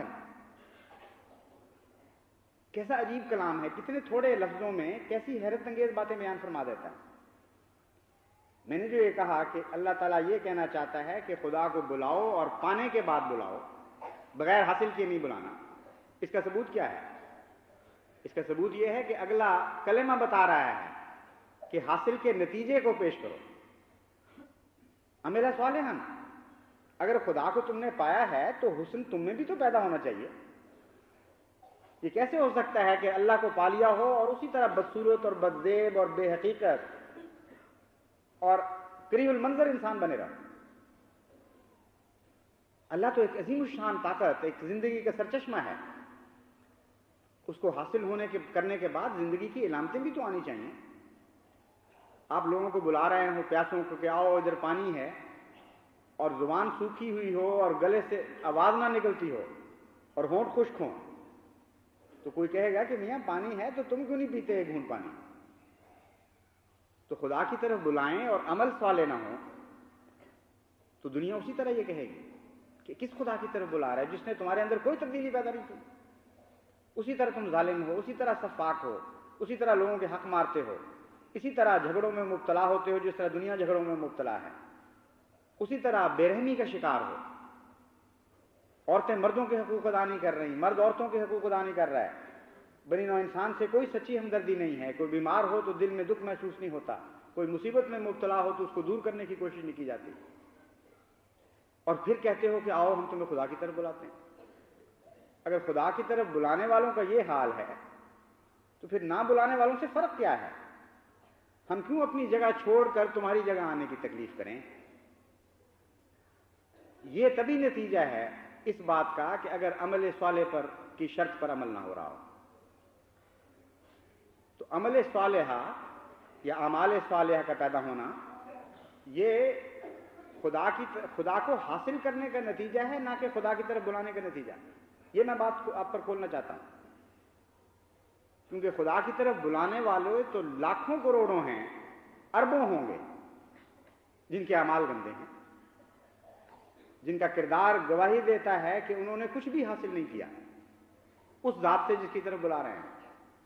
کیسا عجیب کلام ہے، کتنے تھوڑے لفظوں میں کیسی حیرت انگیز باتیں بیان فرما دیتا ہے۔ میں نے جو یہ کہا کہ اللہ تعالیٰ یہ کہنا چاہتا ہے کہ خدا کو بلاؤ اور پانے کے بعد بلاؤ، بغیر حاصل کیے نہیں بلانا، اس کا ثبوت کیا ہے؟ اس کا ثبوت یہ ہے کہ اگلا کلمہ بتا رہا ہے کہ حاصل کے نتیجے کو پیش کرو۔ عَمِلَ صَالِحًا، اگر خدا کو تم نے پایا ہے تو حسن تم میں بھی تو پیدا ہونا چاہیے۔ یہ کیسے ہو سکتا ہے کہ اللہ کو پا لیا ہو اور اسی طرح بدصورت اور بدزیب اور بے حقیقت اور قریب المنظر انسان بنے رہا؟ اللہ تو ایک عظیم الشان طاقت، ایک زندگی کا سرچشمہ ہے، اس کو حاصل ہونے کے کرنے کے بعد زندگی کی علامتیں بھی تو آنی چاہیے۔ آپ لوگوں کو بلا رہے ہو پیاسوں کو کہ آؤ ادھر پانی ہے، اور زبان سوکھی ہوئی ہو اور گلے سے آواز نہ نکلتی ہو اور ہونٹ خشک ہوں، تو کوئی کہے گا کہ میاں پانی ہے تو تم کیوں نہیں پیتے ایک گھونٹ پانی؟ تو خدا کی طرف بلائیں اور عمل صالح نہ ہو تو دنیا اسی طرح یہ کہے گی کہ کس خدا کی طرف بلا رہا ہے جس نے تمہارے اندر کوئی تبدیلی پیدا نہیں کی. اسی طرح تم ظالم ہو، اسی طرح سفاک ہو، اسی طرح لوگوں کے حق مارتے ہو، اسی طرح جھگڑوں میں مبتلا ہوتے ہو جس طرح دنیا جھگڑوں میں مبتلا ہے، اسی طرح بے رحمی کا شکار ہو. عورتیں مردوں کے حقوق ادا نہیں کر رہی، مرد عورتوں کے حقوق ادا نہیں کر رہا ہے. بنی نوع انسان سے کوئی سچی ہمدردی نہیں ہے. کوئی بیمار ہو تو دل میں دکھ محسوس نہیں ہوتا، کوئی مصیبت میں مبتلا ہو تو اس کو دور کرنے کی کوشش نہیں کی جاتی. اور پھر کہتے ہو کہ آؤ ہم تمہیں خدا کی طرف بلاتے ہیں. اگر خدا کی طرف بلانے والوں کا یہ حال ہے تو پھر نہ بلانے والوں سے فرق کیا ہے؟ ہم کیوں اپنی جگہ چھوڑ کر تمہاری جگہ آنے کی تکلیف کریں؟ یہ تبھی نتیجہ ہے اس بات کا کہ اگر عمل صالح پر کی شرط پر عمل نہ ہو رہا ہو. تو عمل صالحہ یا اعمال صالحہ کا پیدا ہونا یہ خدا کی خدا کو حاصل کرنے کا نتیجہ ہے، نہ کہ خدا کی طرف بلانے کا نتیجہ. یہ میں بات کو آپ پر کھولنا چاہتا ہوں، کیونکہ خدا کی طرف بلانے والے تو لاکھوں کروڑوں ہیں، اربوں ہوں گے جن کے اعمال گندے ہیں، جن کا کردار گواہی دیتا ہے کہ انہوں نے کچھ بھی حاصل نہیں کیا اس ذات سے جس کی طرف بلا رہے ہیں.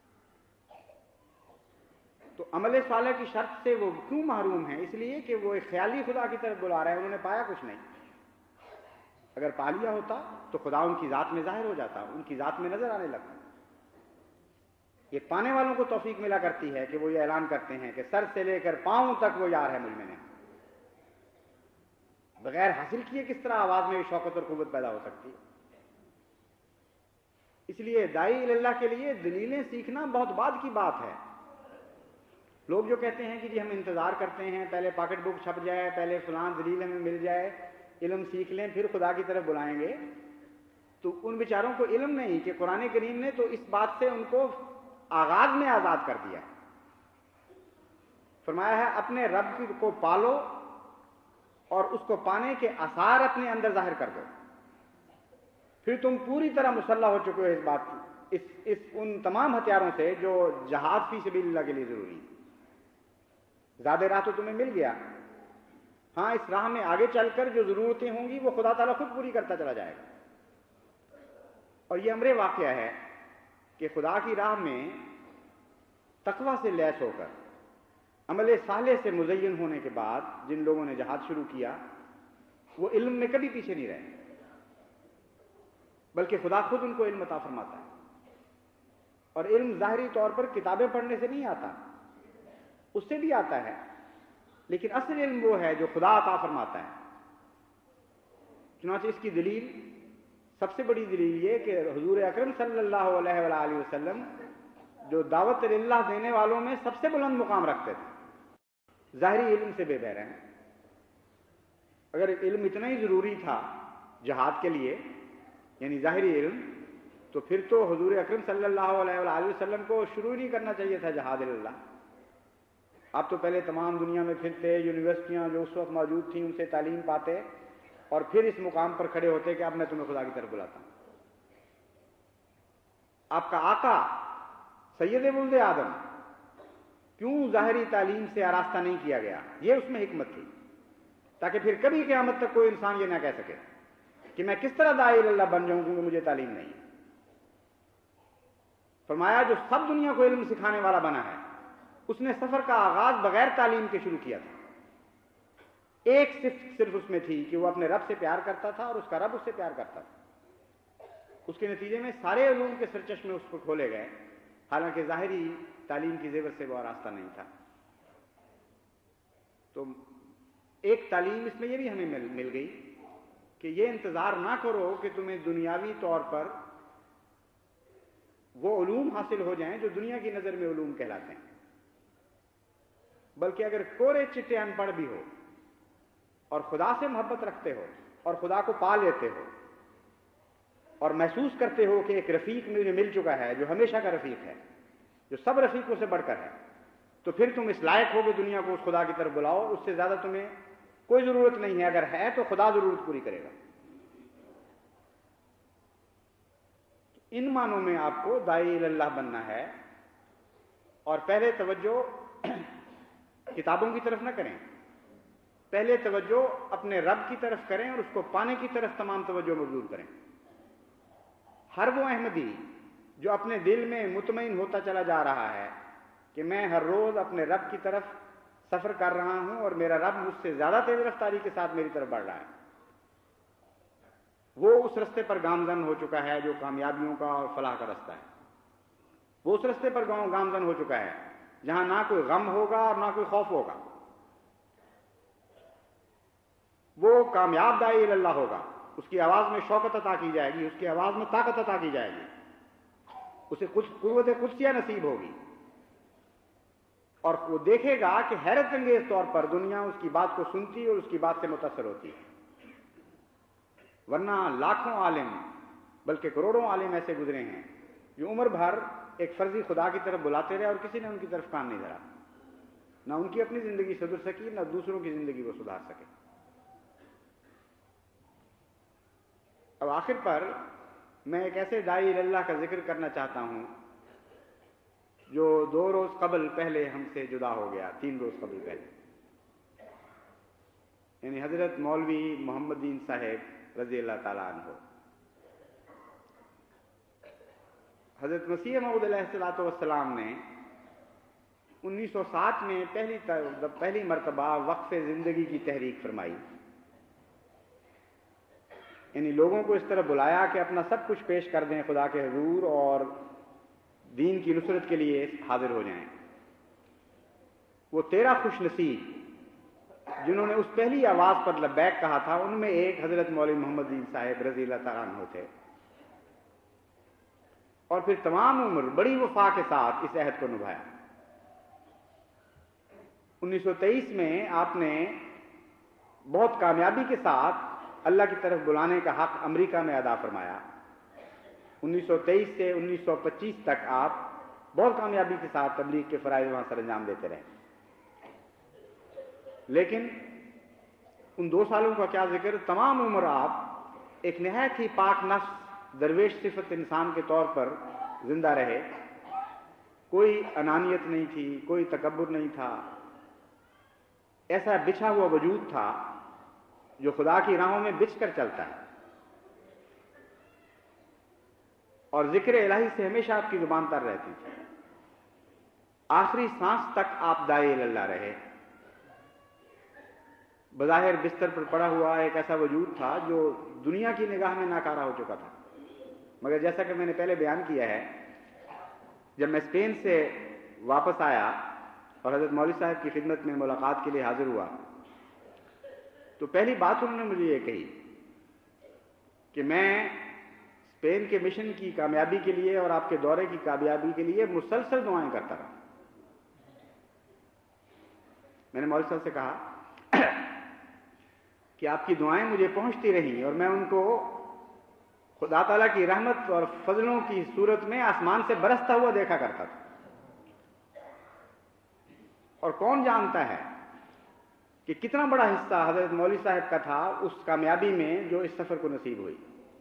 تو عمل صالح کی شرط سے وہ کیوں محروم ہیں؟ اس لیے کہ وہ ایک خیالی خدا کی طرف بلا رہے ہیں، انہوں نے پایا کچھ نہیں. اگر پا لیا ہوتا تو خدا ان کی ذات میں ظاہر ہو جاتا، ان کی ذات میں نظر آنے لگتا. یہ پانے والوں کو توفیق ملا کرتی ہے کہ وہ یہ اعلان کرتے ہیں کہ سر سے لے کر پاؤں تک وہ یار ہے مجھ میں نے. بغیر حاصل کیے کس طرح آواز میں شوقت اور قوت پیدا ہو سکتی ہے؟ اس لیے داعی اللہ کے لیے دلیلیں سیکھنا بہت بعد کی بات ہے. لوگ جو کہتے ہیں کہ جی ہم انتظار کرتے ہیں پہلے پاکٹ بک چھپ جائے، پہلے فلاں دلیل ہمیں مل جائے، علم سیکھ لیں پھر خدا کی طرف بلائیں گے، تو ان بیچاروں کو علم نہیں کہ قرآن کریم نے تو اس بات سے ان کو آغاز میں آزاد کر دیا. فرمایا ہے اپنے رب کو پالو اور اس کو پانے کے آثار اپنے اندر ظاہر کر دو، پھر تم پوری طرح مسلح ہو چکے ہو اس بات کی اس, اس ان تمام ہتھیاروں سے جو جہاد فی سبیل اللہ کے لیے ضروری ہے. زیادہ راہ تو تمہیں مل گیا، ہاں اس راہ میں آگے چل کر جو ضرورتیں ہوں گی وہ خدا تعالیٰ خود پوری کرتا چلا جائے گا. اور یہ امر واقعہ ہے کہ خدا کی راہ میں تقویٰ سے لیس ہو کر عمل صالح سے مزین ہونے کے بعد جن لوگوں نے جہاد شروع کیا وہ علم میں کبھی پیچھے نہیں رہے، بلکہ خدا خود ان کو علم عطا فرماتا ہے. اور علم ظاہری طور پر کتابیں پڑھنے سے نہیں آتا، اس سے بھی آتا ہے، لیکن اصل علم وہ ہے جو خدا عطا فرماتا ہے. چنانچہ اس کی دلیل، سب سے بڑی دلیل یہ کہ حضور اکرم صلی اللہ علیہ وآلہ وسلم جو دعوت اللہ دینے والوں میں سب سے بلند مقام رکھتے تھے، ظاہری علم سے بے بہرے ہیں. اگر علم اتنا ہی ضروری تھا جہاد کے لیے، یعنی ظاہری علم، تو پھر تو حضور اکرم صلی اللہ علیہ وآلہ وسلم کو شروع نہیں کرنا چاہیے تھا جہاد اللہ. آپ تو پہلے تمام دنیا میں پھرتے، یونیورسٹیاں جو اس وقت موجود تھیں ان سے تعلیم پاتے، اور پھر اس مقام پر کھڑے ہوتے کہ اب میں تمہیں خدا کی طرف بلاتا ہوں. آپ کا آقا سید ولد آدم کیوں ظاہری تعلیم سے آراستہ نہیں کیا گیا؟ یہ اس میں حکمت تھی، تاکہ پھر کبھی قیامت تک کوئی انسان یہ نہ کہہ سکے کہ میں کس طرح داعی اللہ بن جاؤں کیونکہ مجھے تعلیم نہیں. فرمایا جو سب دنیا کو علم سکھانے والا بنا ہے اس نے سفر کا آغاز بغیر تعلیم کے شروع کیا تھا. ایک صرف صرف اس میں تھی کہ وہ اپنے رب سے پیار کرتا تھا اور اس کا رب اس سے پیار کرتا تھا. اس کے نتیجے میں سارے علوم کے سرچشمے اس کو کھولے گئے، حالانکہ ظاہری تعلیم کی زیور سے وہ راستہ نہیں تھا. تو ایک تعلیم اس میں یہ بھی ہمیں مل, مل گئی کہ یہ انتظار نہ کرو کہ تمہیں دنیاوی طور پر وہ علوم حاصل ہو جائیں جو دنیا کی نظر میں علوم کہلاتے ہیں، بلکہ اگر کورے چٹے ان پڑھ بھی ہو اور خدا سے محبت رکھتے ہو اور خدا کو پا لیتے ہو اور محسوس کرتے ہو کہ ایک رفیق مجھے مل چکا ہے جو ہمیشہ کا رفیق ہے، جو سب رفیقوں سے بڑھ کر ہے، تو پھر تم اس لائق ہو کہ دنیا کو اس خدا کی طرف بلاؤ. اس سے زیادہ تمہیں کوئی ضرورت نہیں ہے. اگر ہے تو خدا ضرورت پوری کرے گا. ان معنوں میں آپ کو داعی اللہ بننا ہے. اور پہلے توجہ کتابوں کی طرف نہ کریں، پہلے توجہ اپنے رب کی طرف کریں اور اس کو پانے کی طرف تمام توجہ مبذول کریں۔ ہر وہ احمدی جو اپنے دل میں مطمئن ہوتا چلا جا رہا ہے کہ میں ہر روز اپنے رب کی طرف سفر کر رہا ہوں اور میرا رب مجھ سے زیادہ تیز رفتاری کے ساتھ میری طرف بڑھ رہا ہے، وہ اس رستے پر گامزن ہو چکا ہے جو کامیابیوں کا اور فلاح کا رستہ ہے۔ وہ اس رستے پر گامزن ہو چکا ہے جہاں نہ کوئی غم ہوگا اور نہ کوئی خوف ہوگا۔ وہ کامیاب داعی اللہ ہوگا، اس کی آواز میں شوکت عطا کی جائے گی، اس کی آواز میں طاقت عطا کی جائے گی، اسے کچھ قوت قدسیہ نصیب ہوگی، اور وہ دیکھے گا کہ حیرت انگیز طور پر دنیا اس کی بات کو سنتی اور اس کی بات سے متاثر ہوتی ہے۔ ورنہ لاکھوں عالم بلکہ کروڑوں عالم ایسے گزرے ہیں جو عمر بھر ایک فرضی خدا کی طرف بلاتے رہے اور کسی نے ان کی طرف کان نہیں دھرا، نہ ان کی اپنی زندگی سدھر سکی نہ دوسروں کی زندگی کو سدھار سکے۔ اب آخر پر میں ایک ایسے داعی اللہ کا ذکر کرنا چاہتا ہوں جو دو روز قبل پہلے ہم سے جدا ہو گیا، تین روز قبل پہلے، یعنی حضرت مولوی محمد دین صاحب رضی اللہ تعالیٰ عنہ۔ حضرت مسیح موعود علیہ الصلوۃ والسلام نے انیس سو سات میں پہلی پہلی مرتبہ وقف زندگی کی تحریک فرمائی، یعنی لوگوں کو اس طرح بلایا کہ اپنا سب کچھ پیش کر دیں خدا کے حضور اور دین کی نصرت کے لیے حاضر ہو جائیں۔ وہ تیرہ خوش نصیب جنہوں نے اس پہلی آواز پر لبیک کہا تھا، ان میں ایک حضرت مولوی محمد دین صاحب رضی اللہ تعالیٰ عنہ تھے، اور پھر تمام عمر بڑی وفا کے ساتھ اس عہد کو نبھایا۔ انیس سو تیئیس میں آپ نے بہت کامیابی کے ساتھ اللہ کی طرف بلانے کا حق امریکہ میں ادا فرمایا۔ انیس سو تیئیس سے انیس سو پچیس تک آپ بہت کامیابی کے ساتھ تبلیغ کے فرائض وہاں سر انجام دیتے رہے، لیکن ان دو سالوں کا کیا ذکر، تمام عمر آپ ایک نہایت ہی پاک نفس درویش صفت انسان کے طور پر زندہ رہے۔ کوئی انانیت نہیں تھی، کوئی تکبر نہیں تھا، ایسا بچھا ہوا وجود تھا جو خدا کی راہوں میں بچھ کر چلتا ہے، اور ذکر الہی سے ہمیشہ آپ کی زبان تر رہتی تھی۔ آخری سانس تک آپ داعی اللہ رہے۔ بظاہر بستر پر پڑا ہوا ایک ایسا وجود تھا جو دنیا کی نگاہ میں ناکارہ ہو چکا تھا، مگر جیسا کہ میں نے پہلے بیان کیا ہے، جب میں اسپین سے واپس آیا اور حضرت مولوی صاحب کی خدمت میں ملاقات کے لیے حاضر ہوا، تو پہلی بات انہوں نے مجھے یہ کہی کہ میں اسپین کے مشن کی کامیابی کے لیے اور آپ کے دورے کی کامیابی کے لیے مسلسل دعائیں کرتا رہا۔ میں نے مولوی صاحب سے کہا کہ آپ کی دعائیں مجھے پہنچتی رہیں اور میں ان کو خدا تعالیٰ کی رحمت اور فضلوں کی صورت میں آسمان سے برستا ہوا دیکھا کرتا تھا، اور کون جانتا ہے کہ کتنا بڑا حصہ حضرت مولوی صاحب کا تھا اس کامیابی میں جو اس سفر کو نصیب ہوئی۔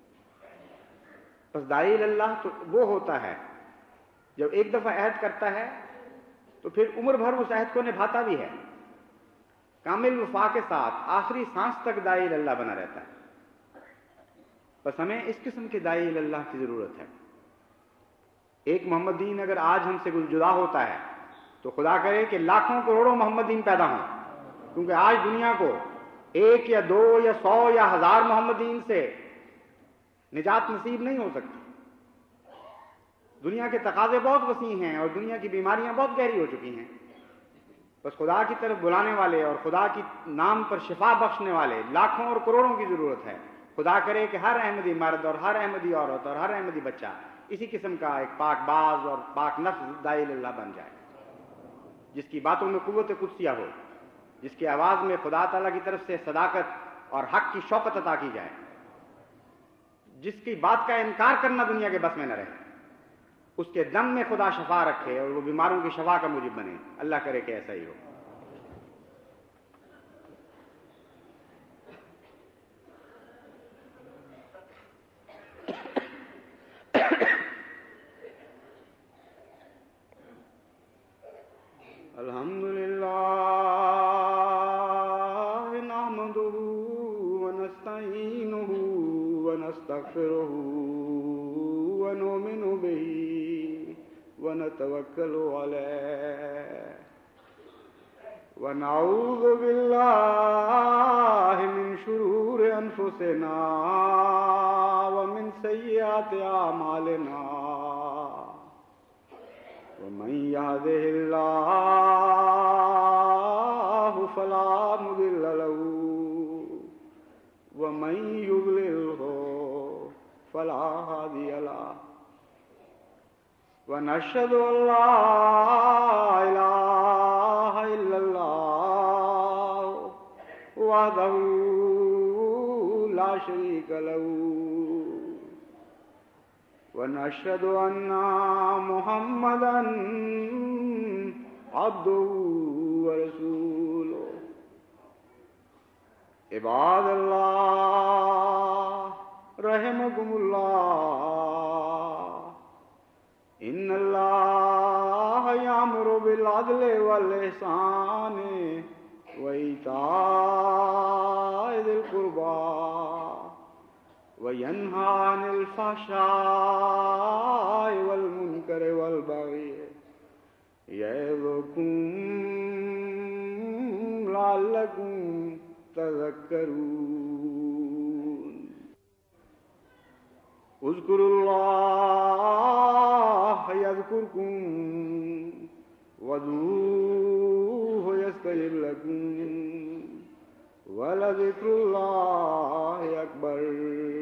بس داعی اللہ تو وہ ہوتا ہے جب ایک دفعہ عہد کرتا ہے تو پھر عمر بھر اس عہد کو نبھاتا بھی ہے، کامل وفا کے ساتھ آخری سانس تک داعی اللہ بنا رہتا ہے۔ بس ہمیں اس قسم کے داعی اللہ کی ضرورت ہے۔ ایک محمد دین اگر آج ہم سے جدا ہوتا ہے تو خدا کرے کہ لاکھوں کروڑوں محمد دین پیدا ہوں، کیونکہ آج دنیا کو ایک یا دو یا سو یا ہزار محمد دین سے نجات نصیب نہیں ہو سکتی۔ دنیا کے تقاضے بہت وسیع ہیں اور دنیا کی بیماریاں بہت گہری ہو چکی ہیں۔ بس خدا کی طرف بلانے والے اور خدا کی نام پر شفا بخشنے والے لاکھوں اور کروڑوں کی ضرورت ہے۔ خدا کرے کہ ہر احمدی مرد اور ہر احمدی عورت اور ہر احمدی بچہ اسی قسم کا ایک پاک باز اور پاک نفس داعی اللہ بن جائے، جس کی باتوں میں قوت قدسیہ ہو، جس کی آواز میں خدا تعالیٰ کی طرف سے صداقت اور حق کی شوکت عطا کی جائے، جس کی بات کا انکار کرنا دنیا کے بس میں نہ رہے، اس کے دم میں خدا شفا رکھے اور وہ بیماروں کی شفا کا موجب بنے۔ اللہ کرے کہ ایسا ہی ہو۔ الحمد للہ ونستغفره ونؤمن به ونتوكل عليه ونعوذ بالله من شرور أنفسنا ومن سيئات أعمالنا ومن يهده الله فلا مضل له ومن يضلله فلا هادي له ونشهد أن لا إله إلا الله وحده لا شريك له ونشهد أن محمدا عبده ورسوله عباد الله رحمكم الله إن الله يأمر بالعدل والإحسان وإيتاء ذي القربى وينهى عن الفحشاء والمنكر والبغي يعظكم لعلكم تذكرون اذكروا الله يذكركم وادعوه يستجب لكم ولذكر الله أكبر